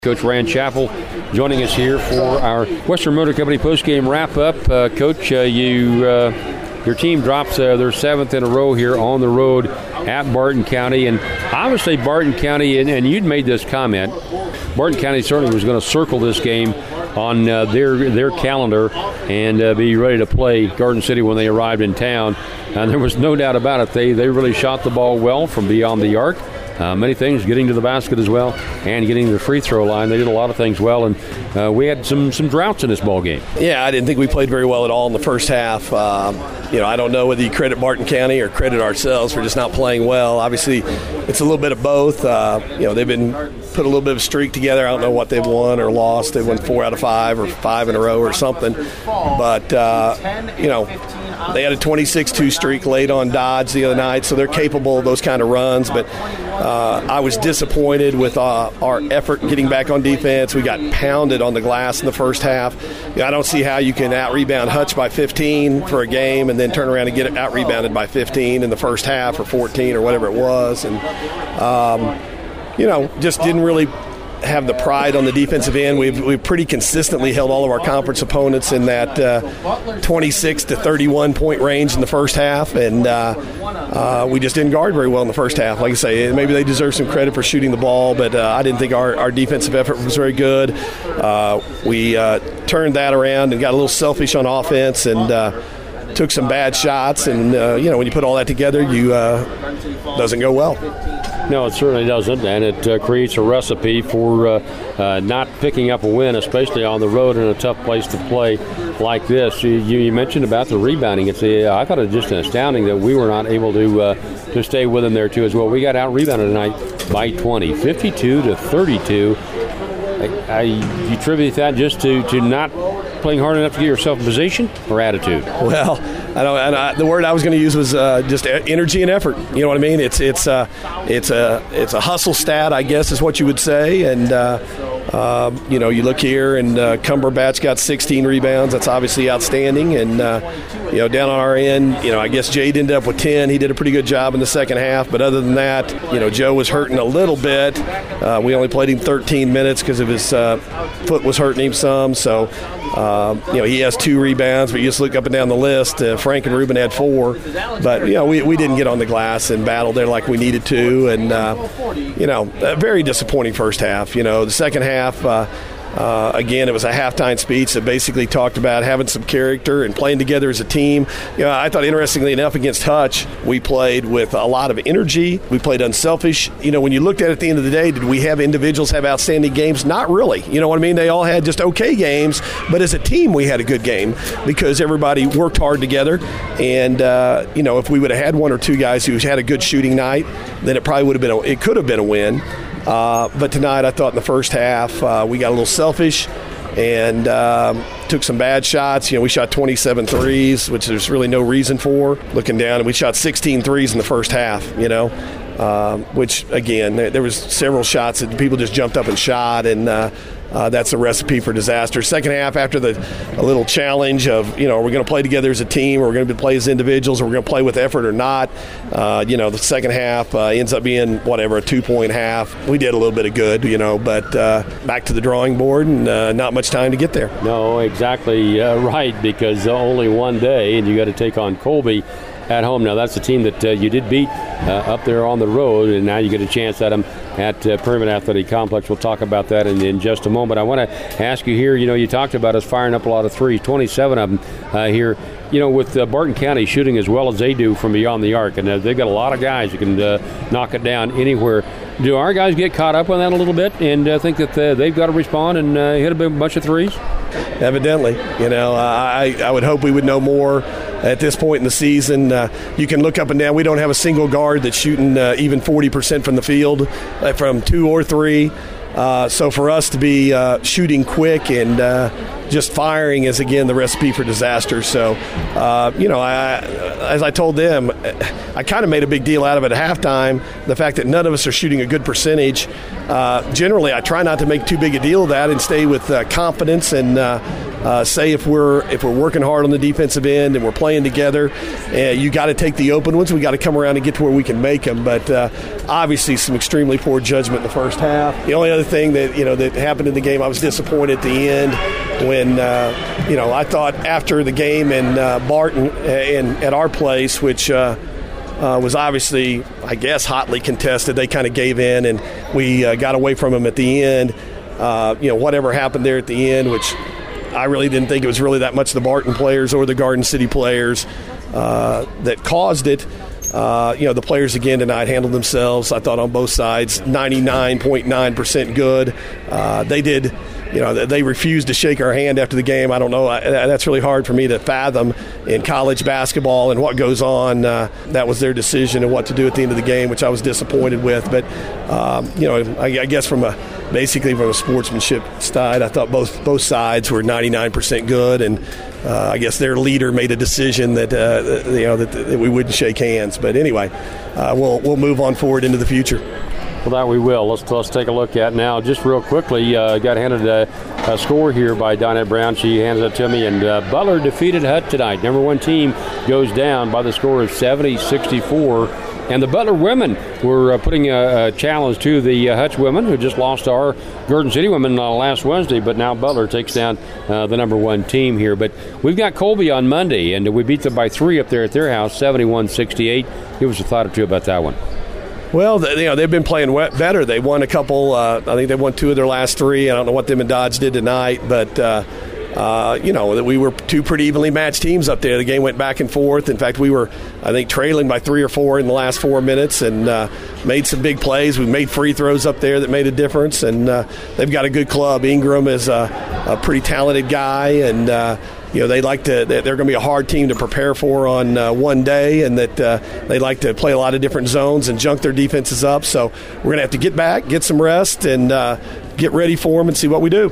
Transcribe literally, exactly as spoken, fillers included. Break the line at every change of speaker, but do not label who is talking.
Coach Rand Chappell joining us here for our Western Motor Company postgame wrap-up. Uh, Coach, uh, you, uh, your team drops uh, their seventh in a row here on the road at Barton County. And obviously Barton County, and, and you'd made this comment, Barton County certainly was going to circle this game on uh, their their calendar and uh, be ready to play Garden City when they arrived in town. And there was no doubt about it. They, they really shot the ball well from beyond the arc. Uh, many things, getting to the basket as well and getting to the free throw line. They did a lot of things well, and uh, we had some some droughts in this ball game.
Yeah, I didn't think we played very well at all in the first half. Um, you know, I don't know whether you credit Barton County or credit ourselves for just not playing well. Obviously, it's a little bit of both. Uh, you know, they've been put a little bit of a streak together. I don't know what they've won or lost. They won four out of five or five in a row or something. But, uh, you know, they had a twenty-six two streak late on Dodge the other night, so they're capable of those kind of runs. But uh, I was disappointed with uh, our effort getting back on defense. We got pounded on the glass in the first half. You know, I don't see how you can out-rebound Hutch by fifteen for a game and then turn around and get out-rebounded by fifteen in the first half or fourteen or whatever it was. And, um, you know, just didn't really have the pride on the defensive end. We've we've pretty consistently held all of our conference opponents in that uh, twenty-six to thirty-one point range in the first half, and uh, uh, we just didn't guard very well in the first half. Like I say, maybe they deserve some credit for shooting the ball, but uh, I didn't think our, our defensive effort was very good. Uh, we uh, turned that around and got a little selfish on offense and uh, took some bad shots, and uh, you know, when you put all that together, you uh, doesn't go well.
No, it certainly doesn't, and it uh, creates a recipe for uh, uh, not picking up a win, especially on the road in a tough place to play like this. You, you mentioned about the rebounding. It's uh, I thought it was just astounding that we were not able to uh, to stay with them there too as well. We got out rebounded tonight by twenty, fifty-two to thirty-two. I, I you attribute that just to, to not playing hard enough to get yourself in position or attitude?
Well, I don't. And I, the word I was going to use was uh, just energy and effort. You know what I mean? It's it's uh, it's a it's a hustle stat, I guess, is what you would say. And uh, uh, you know, you look here, and uh, Cumberbatch got sixteen rebounds. That's obviously outstanding. And uh, you know, down on our end, you know, I guess Jade ended up with ten. He did a pretty good job in the second half. But other than that, you know, Joe was hurting a little bit. Uh, we only played him thirteen minutes because of his uh, foot was hurting him some. So. Uh, you know, he has two rebounds, but you just look up and down the list. Uh, Frank and Ruben had four. But, you know, we, we didn't get on the glass and battle there like we needed to. And, uh, you know, a very disappointing first half. You know, the second half, uh, uh, again, it was a halftime speech that basically talked about having some character and playing together as a team. You know, I thought, interestingly enough, against Hutch, we played with a lot of energy. We played unselfish. You know, when you looked at it at the end of the day, did we have individuals have outstanding games? Not really. You know what I mean? They all had just okay games. But as a team, we had a good game because everybody worked hard together. And, uh, you know, if we would have had one or two guys who had a good shooting night, then it probably would have been a, it could have been a win. Uh, but tonight, I thought in the first half, uh, we got a little selfish and um, took some bad shots. You know, we shot twenty-seven threes, which there's really no reason for. Looking down, and we shot sixteen threes in the first half, you know, um, which, again, there was several shots that people just jumped up and shot, and uh, Uh, that's a recipe for disaster. Second half, after the a little challenge of, you know, are we going to play together as a team, or we're going to play as individuals, or we're going to play with effort or not? Uh, you know, the second half uh, ends up being, whatever, a two-point half. We did a little bit of good, you know, but uh, back to the drawing board and uh, not much time to get there.
No, exactly uh, right, because only one day, and you got to take on Colby at home. Now, that's a team that uh, you did beat uh, up there on the road, and now you get a chance at them at uh, Pyramid Athletic Complex. We'll talk about that in, in just a moment. I want to ask you here, you know, you talked about us firing up a lot of threes, twenty-seven of them uh, here. You know, with uh, Barton County shooting as well as they do from beyond the arc, and uh, they've got a lot of guys who can uh, knock it down anywhere. Do our guys get caught up on that a little bit and uh, think that uh, they've got to respond and uh, hit a bunch of threes?
Evidently. You know, I, I would hope we would know more at this point in the season. Uh, you can look up and down. We don't have a single guard that's shooting uh, even forty percent from the field, uh, from two or three. Uh, so for us to be uh, shooting quick and uh, just firing is, again, the recipe for disaster. So, uh, you know, I, as I told them, I kind of made a big deal out of it at halftime, the fact that none of us are shooting a good percentage. Uh, generally, I try not to make too big a deal of that and stay with uh, confidence and uh, uh, say if we're if we're working hard on the defensive end and we're playing together, uh, you got to take the open ones. We got to come around and get to where we can make them. But uh, obviously, some extremely poor judgment in the first half. The only other thing that you know that happened in the game, I was disappointed at the end when uh, you know I thought after the game in uh, Barton and at our place, which. Uh, Uh, was obviously, I guess, hotly contested. They kind of gave in, and we uh, got away from them at the end. Uh, you know, whatever happened there at the end, which I really didn't think it was really that much the Barton players or the Garden City players uh, that caused it. Uh, you know, the players again tonight handled themselves, I thought, on both sides, ninety-nine point nine percent good. Uh, they did. You know, they refused to shake our hand after the game. I don't know. I, that's really hard for me to fathom in college basketball and what goes on. Uh, that was their decision and what to do at the end of the game, which I was disappointed with. But, um, you know, I, I guess from a basically from a sportsmanship side, I thought both both sides were ninety-nine percent good. And uh, I guess their leader made a decision that, uh, you know, that, that we wouldn't shake hands. But anyway, uh, we'll we'll move on forward into the future.
Well, that we will. Let's let's take a look at now. Just real quickly, uh, got handed a, a score here by Donette Brown. She hands it to me, and uh, Butler defeated Hutt tonight. Number one team goes down by the score of seventy sixty-four. And the Butler women were uh, putting a, a challenge to the uh, Hutch women, who just lost to our Garden City women uh, last Wednesday. But now Butler takes down uh, the number one team here. But we've got Colby on Monday, and we beat them by three up there at their house, seventy-one sixty-eight. Give us a thought or two about that one.
Well, you know, they've been playing better. They won a couple. Uh, I think they won two of their last three. I don't know what them and Dodge did tonight, but, uh, uh, you know, we were two pretty evenly matched teams up there. The game went back and forth. In fact, we were, I think, trailing by three or four in the last four minutes and uh, made some big plays. We made free throws up there that made a difference, and uh, they've got a good club. Ingram is a, a pretty talented guy, and uh, you know, they like to. They're going to be a hard team to prepare for on uh, one day, and that uh, they like to play a lot of different zones and junk their defenses up. So we're going to have to get back, get some rest, and uh, get ready for them and see what we do.